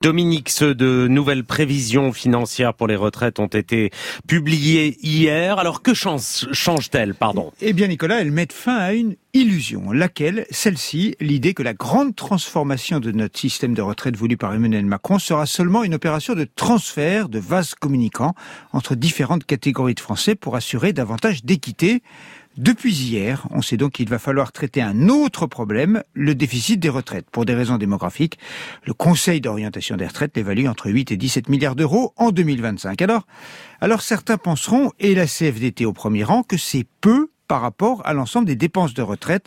Dominique, de nouvelles prévisions financières pour les retraites ont été publiées hier. Alors que change-t-elle, Eh bien Nicolas, elles mettent fin à une illusion. Laquelle? Celle-ci, l'idée que la grande transformation de notre système de retraite voulu par Emmanuel Macron sera seulement une opération de transfert de vases communicants entre différentes catégories de Français pour assurer davantage d'équité. Depuis hier, on sait donc qu'il va falloir traiter un autre problème, le déficit des retraites. Pour des raisons démographiques, le Conseil d'orientation des retraites l'évalue entre 8 et 17 milliards d'euros en 2025. Alors certains penseront, et la CFDT au premier rang, que c'est peu par rapport à l'ensemble des dépenses de retraite,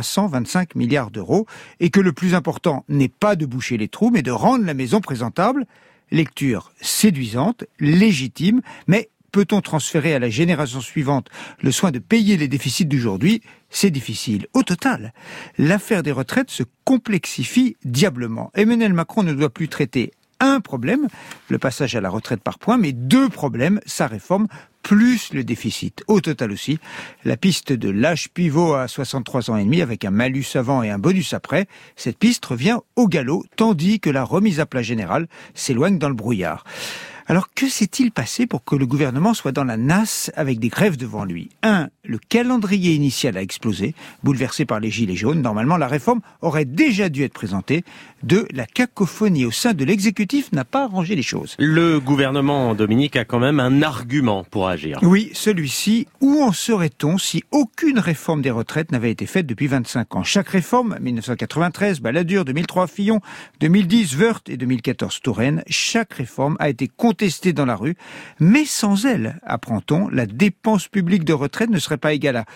325 milliards d'euros, et que le plus important n'est pas de boucher les trous, mais de rendre la maison présentable. Lecture séduisante, légitime, mais peut-on transférer à la génération suivante le soin de payer les déficits d'aujourd'hui? C'est difficile. Au total, l'affaire des retraites se complexifie diablement. Emmanuel Macron ne doit plus traiter un problème, le passage à la retraite par points, mais deux problèmes, sa réforme plus le déficit. Au total aussi, la piste de l'âge pivot à 63 ans et demi avec un malus avant et un bonus après, cette piste revient au galop, tandis que la remise à plat générale s'éloigne dans le brouillard. Alors que s'est-il passé pour que le gouvernement soit dans la nasse avec des grèves devant lui? 1. Le calendrier initial a explosé, bouleversé par les gilets jaunes. Normalement, la réforme aurait déjà dû être présentée. 2. La cacophonie au sein de l'exécutif n'a pas arrangé les choses. Le gouvernement, Dominique, a quand même un argument pour agir. Oui, celui-ci. Où en serait-on si aucune réforme des retraites n'avait été faite depuis 25 ans? Chaque réforme, 1993, Balladur, 2003, Fillon, 2010, Woerth et 2014, Touraine, chaque réforme a été contestée dans la rue. Mais sans elle, apprend-on, la dépense publique de retraite ne serait pas égale à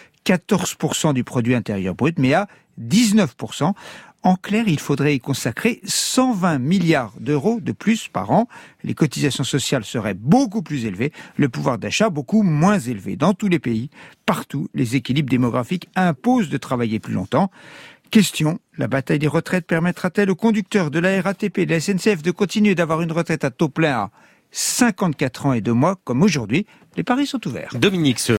14% du produit intérieur brut, mais à 19%. En clair, il faudrait y consacrer 120 milliards d'euros de plus par an. Les cotisations sociales seraient beaucoup plus élevées, le pouvoir d'achat beaucoup moins élevé. Dans tous les pays, partout, les équilibres démographiques imposent de travailler plus longtemps. Question, la bataille des retraites permettra-t-elle aux conducteurs de la RATP et de la SNCF de continuer d'avoir une retraite à taux plein à 54 ans et 2 mois, comme aujourd'hui? Les paris sont ouverts. Dominique